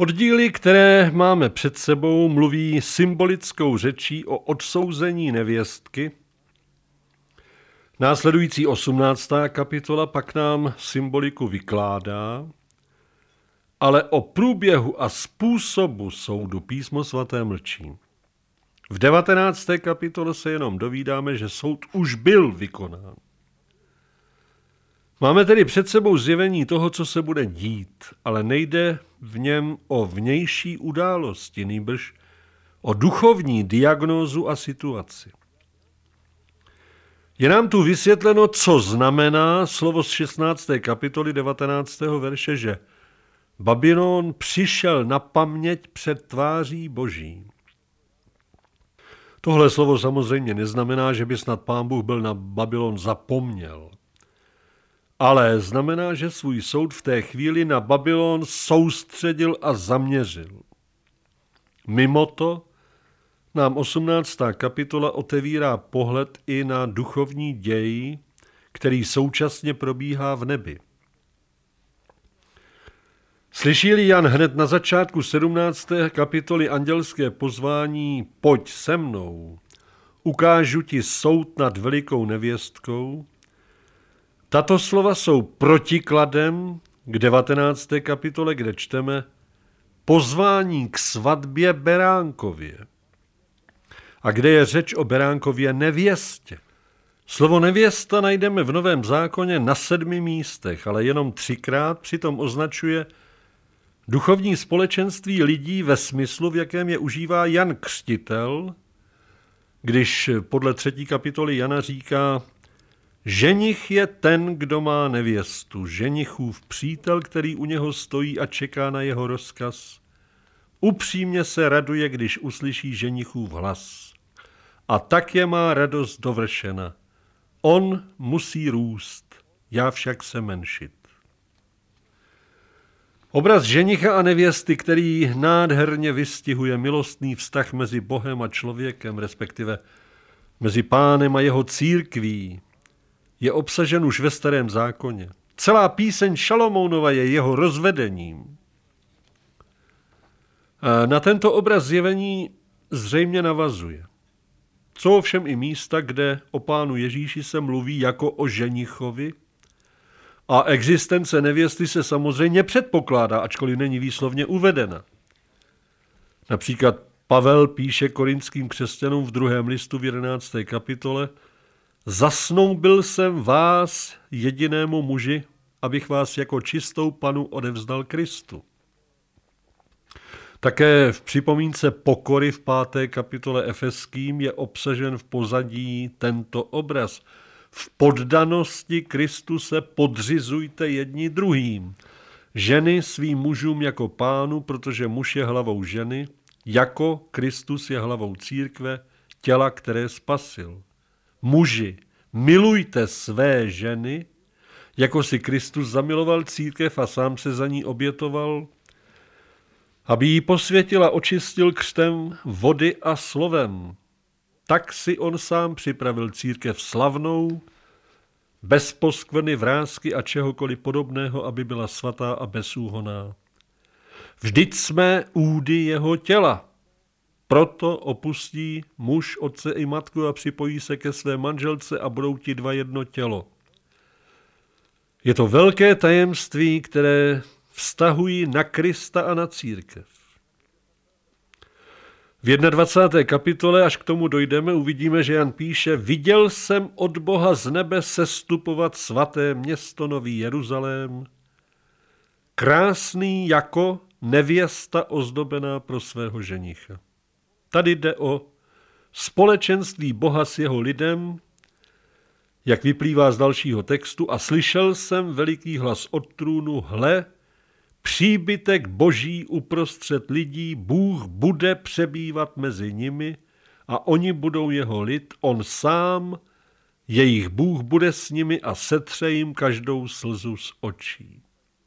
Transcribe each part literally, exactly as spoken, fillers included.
Oddíly, které máme před sebou, mluví symbolickou řečí o odsouzení nevěstky. Následující osmnáctá kapitola pak nám symboliku vykládá, ale o průběhu a způsobu soudu Písmo svaté mlčí. V devatenácté kapitole se jenom dovídáme, že soud už byl vykonán. Máme tedy před sebou zjevení toho, co se bude dít, ale nejde v něm o vnější události, nýbrž o duchovní diagnózu a situaci. Je nám tu vysvětleno, co znamená slovo z šestnácté kapitoly devatenáctého verše, že Babylon přišel na paměť před tváří Boží. Tohle slovo samozřejmě neznamená, že by snad Pán Bůh byl na Babylon zapomněl. Ale znamená, že svůj soud v té chvíli na Babylon soustředil a zaměřil. Mimo to nám osmnáctá kapitola otevírá pohled i na duchovní děj, který současně probíhá v nebi. Slyší-li Jan hned na začátku sedmnácté kapitoly andělské pozvání Pojď se mnou, ukážu ti soud nad velikou nevěstkou, tato slova jsou protikladem k devatenácté kapitole, kde čteme pozvání k svatbě beránkově. A kde je řeč o beránkově nevěstě. Slovo nevěsta najdeme v Novém zákoně na sedmi místech, ale jenom třikrát přitom označuje duchovní společenství lidí ve smyslu, v jakém je užívá Jan Křtitel, když podle třetí kapitoly Jana říká: ženich je ten, kdo má nevěstu, ženichův přítel, který u něho stojí a čeká na jeho rozkaz. Upřímně se raduje, když uslyší ženichův hlas. A tak je má radost dovršena. On musí růst, já však se menšit. Obraz ženicha a nevěsty, který nádherně vystihuje milostný vztah mezi Bohem a člověkem, respektive mezi Pánem a jeho církví, je obsažen už ve Starém zákoně. Celá píseň Šalomounova je jeho rozvedením. A na tento obraz zjevení zřejmě navazuje. Jsou ovšem i místa, kde o Pánu Ježíši se mluví jako o ženichovi a existence nevěsty se samozřejmě předpokládá, ačkoliv není výslovně uvedena. Například Pavel píše korinským křesťanům v druhém listu v jedenácté kapitole: zasnoubil jsem vás jedinému muži, abych vás jako čistou panu odevzdal Kristu. Také v připomínce pokory v páté kapitole Efeským je obsažen v pozadí tento obraz. V poddanosti Kristu se podřizujte jedni druhým. Ženy svým mužům jako pánu, protože muž je hlavou ženy, jako Kristus je hlavou církve, těla, které spasil. Muži, milujte své ženy, jako si Kristus zamiloval církev a sám se za ní obětoval, aby ji posvětil a očistil křtem vody a slovem. Tak si on sám připravil církev slavnou, bez poskvrny, vrásky a čehokoliv podobného, aby byla svatá a bezúhonná. Vždyť jsme údy jeho těla. Proto opustí muž otce i matku a připojí se ke své manželce a budou ti dva jedno tělo. Je to velké tajemství, které vztahují na Krista a na církev. V dvacáté jedné kapitole, až k tomu dojdeme, uvidíme, že Jan píše: viděl jsem od Boha z nebe sestupovat svaté město Nový Jeruzalém, krásný jako nevěsta ozdobená pro svého ženicha. Tady jde o společenství Boha s jeho lidem, jak vyplývá z dalšího textu: a slyšel jsem veliký hlas od trůnu: hle, příbytek Boží uprostřed lidí, Bůh bude přebývat mezi nimi a oni budou jeho lid, on sám, jejich Bůh bude s nimi a setře jim každou slzu z očí.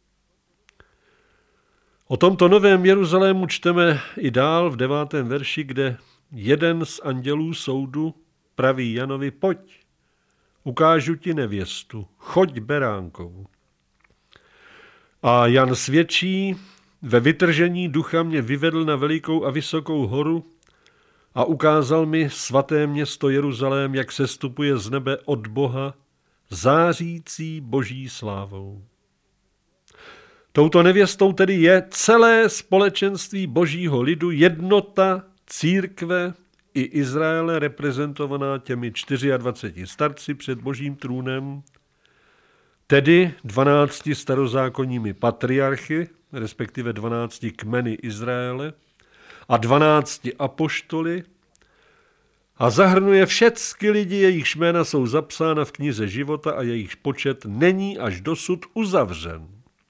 O tomto novém Jeruzalému čteme i dál v devátém verši, kde jeden z andělů soudu praví Janovi: pojď, ukážu ti nevěstu, choď beránkovou. A Jan svědčí ve vytržení ducha mě vyvedl na velikou a vysokou horu a ukázal mi svaté město Jeruzalém, jak sestupuje z nebe od Boha, zářící boží slávou. Touto nevěstou tedy je celé společenství božího lidu, jednota církve i Izraele reprezentovaná těmi dvaceti čtyřmi starci před božím trůnem, tedy dvanácti starozákonními patriarchy, respektive dvanácti kmeny Izraele a dvanácti apoštoly a zahrnuje všechny lidi, jejichž jména jsou zapsána v knize života a jejichž počet není až dosud uzavřen.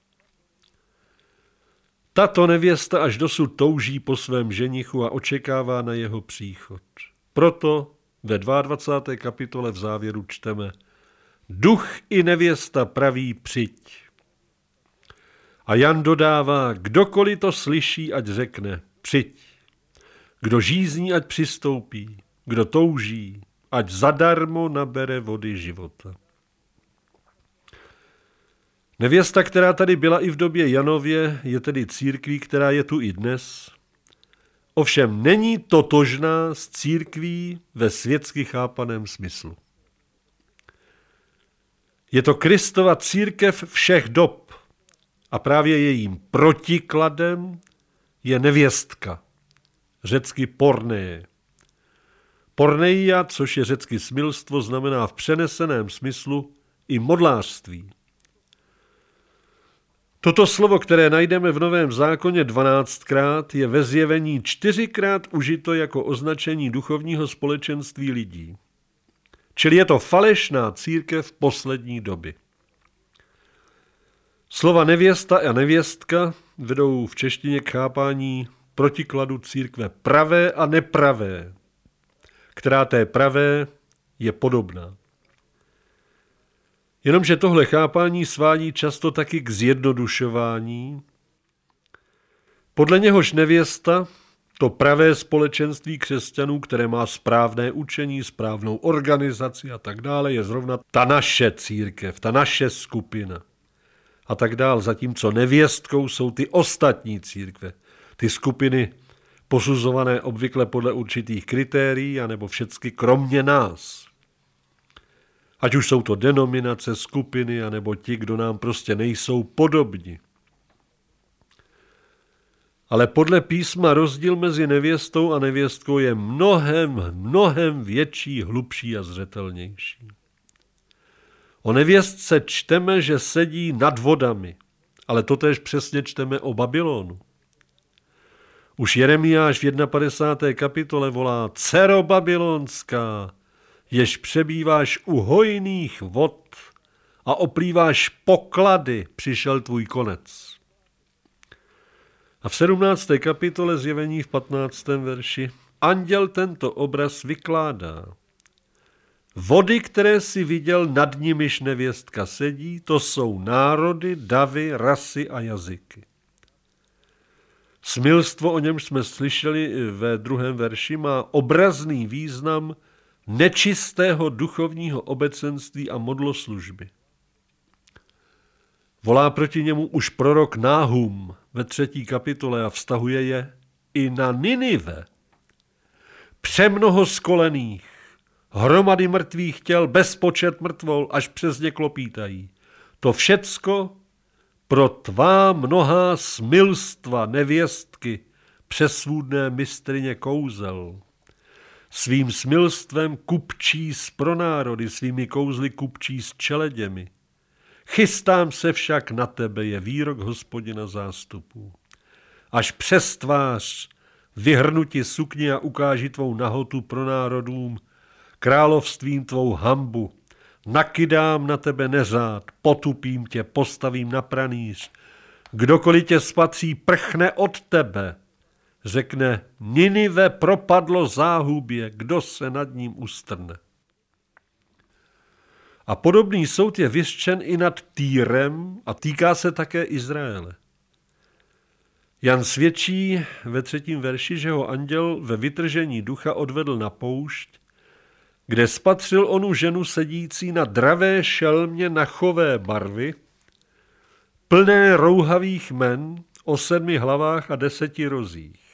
Tato nevěsta až dosud touží po svém ženichu a očekává na jeho příchod. Proto ve dvacáté druhé kapitole v závěru čteme: Duch i nevěsta praví přijď. A Jan dodává: kdokoliv to slyší, ať řekne přijď. Kdo žízní, ať přistoupí. Kdo touží, ať zadarmo nabere vody života. Nevěsta, která tady byla i v době Janově, je tedy církví, která je tu i dnes. Ovšem není totožná s církví ve světsky chápaném smyslu. Je to Kristova církev všech dob a právě jejím protikladem je nevěstka, řecky porné. Porneia, což je řecky smilstvo, znamená v přeneseném smyslu i modlářství. Toto slovo, které najdeme v Novém zákoně dvanáctkrát, je ve Zjevení čtyřikrát užito jako označení duchovního společenství lidí. Čili je to falešná církev poslední doby. Slova nevěsta a nevěstka vedou v češtině k chápání protikladu církve pravé a nepravé, která té pravé je podobná. Jenomže tohle chápání svádí často taky k zjednodušování. Podle něhož nevěsta, to pravé společenství křesťanů, které má správné učení, správnou organizaci a tak dále, je zrovna ta naše církev, ta naše skupina a tak dále. Zatímco nevěstkou jsou ty ostatní církve, ty skupiny posuzované obvykle podle určitých kritérií, anebo všecky kromě nás. Ať už jsou to denominace, skupiny, anebo ti, kdo nám prostě nejsou podobni. Ale podle písma rozdíl mezi nevěstou a nevěstkou je mnohem, mnohem větší, hlubší a zřetelnější. O nevěstce čteme, že sedí nad vodami, ale totéž přesně čteme o Babylonu. Už Jeremiáš v padesáté první kapitole volá: Dcero babylonská, jež přebýváš u hojných vod a oplýváš poklady, přišel tvůj konec. A v sedmnácté kapitole Zjevení v patnáctém verši anděl tento obraz vykládá. Vody, které si viděl, nad nimiž nevěstka sedí, to jsou národy, davy, rasy a jazyky. Smilstvo, o němž jsme slyšeli ve druhém verši, má obrazný význam nečistého duchovního obecenství a modloslužby. Volá proti němu už prorok Náhum ve třetí kapitole a vztahuje je i na Ninive. Přemnoho skolených, hromady mrtvých těl, bezpočet mrtvol, až přes ně klopítají. To všecko pro tvá mnohá smilstva nevěstky, přesvůdné mistryně kouzel. Svým smilstvem kupčí s pronárody, svými kouzly kupčí s čeleděmi. Chystám se však na tebe, je výrok Hospodina zástupů. Až přes tvář vyhrnuti sukni a ukáži tvou nahotu pronárodům, královstvím tvou hanbu. Nakydám na tebe neřád, potupím tě, postavím na pranýř. Kdokoliv tě spatří, prchne od tebe. Řekne: Ninive propadlo záhubě, kdo se nad ním ustrne. A podobný soud je vyřčen i nad Týrem a týká se také Izraele. Jan svědčí ve třetím verši, že ho anděl ve vytržení ducha odvedl na poušť, kde spatřil onu ženu sedící na dravé šelmě nachové barvy, plné rouhavých men, o sedmi hlavách a deseti rozích.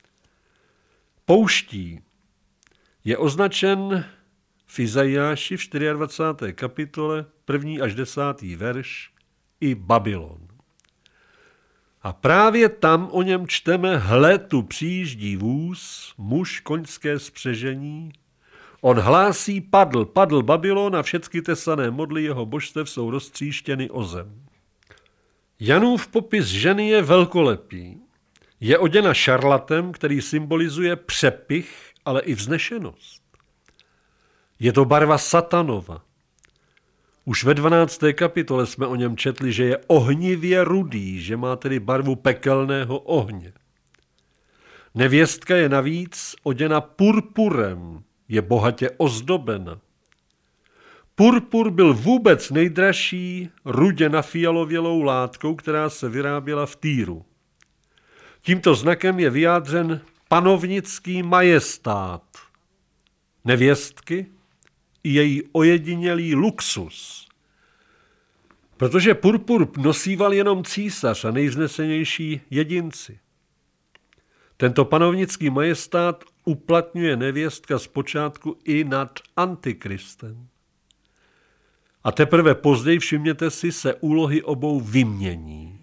Pouští je označen v Izajáši v dvacáté čtvrté kapitole, první až desátý verš, i Babylon. A právě tam o něm čteme: hle, tu přijíždí vůz, muž koňské spřežení. On hlásí: padl, padl Babylon a všechny tesané modly jeho božstev jsou roztříštěny o zem. Janův popis ženy je velkolepý. Je oděna šarlatem, který symbolizuje přepich, ale i vznešenost. Je to barva satanova. Už ve dvanácté kapitole jsme o něm četli, že je ohnivě rudý, že má tedy barvu pekelného ohně. Nevěstka je navíc oděna purpurem, je bohatě ozdobena. Purpur byl vůbec nejdražší rudě nafialovělou látkou, která se vyráběla v Týru. Tímto znakem je vyjádřen panovnický majestát nevěstky i její ojedinělý luxus. Protože purpur nosíval jenom císař a nejvznesenější jedinci. Tento panovnický majestát uplatňuje nevěstka zpočátku i nad Antikristem. A teprve později, všimněte si, se úlohy obou vymění.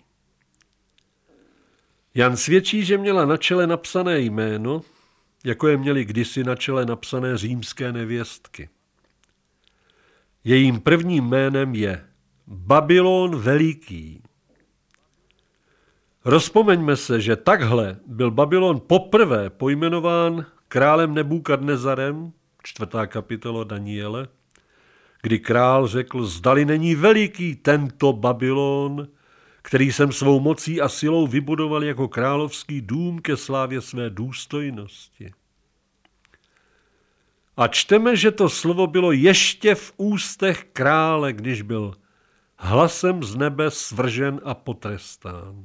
Jan svědčí, že měla na čele napsané jméno, jako je měly kdysi na čele napsané římské nevěstky. Jejím prvním jménem je Babylon Veliký. Rozpomeňme se, že takhle byl Babylon poprvé pojmenován králem Nebukadnezarem, čtvrtá kapitola Daniele, kdy král řekl: zdali není veliký tento Babylon, který jsem svou mocí a silou vybudoval jako královský dům ke slávě své důstojnosti. A čteme, že to slovo bylo ještě v ústech krále, když byl hlasem z nebe svržen a potrestán.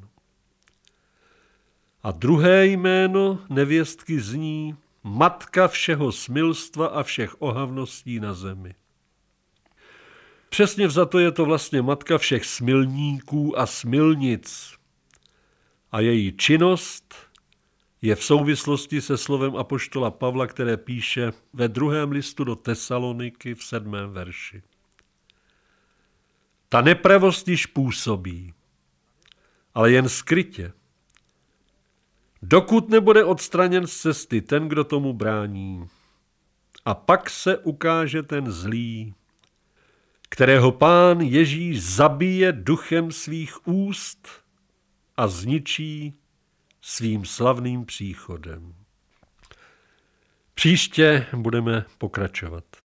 A druhé jméno nevěstky zní matka všeho smilstva a všech ohavností na zemi. Přesně vzato je to vlastně matka všech smilníků a smilnic. A její činnost je v souvislosti se slovem apoštola Pavla, které píše ve druhém listu do Tesaloniky v sedmém verši. Ta nepravost již působí, ale jen skrytě. Dokud nebude odstraněn z cesty ten, kdo tomu brání. A pak se ukáže ten zlý, kterého Pán Ježíš zabije duchem svých úst a zničí svým slavným příchodem. Příště budeme pokračovat.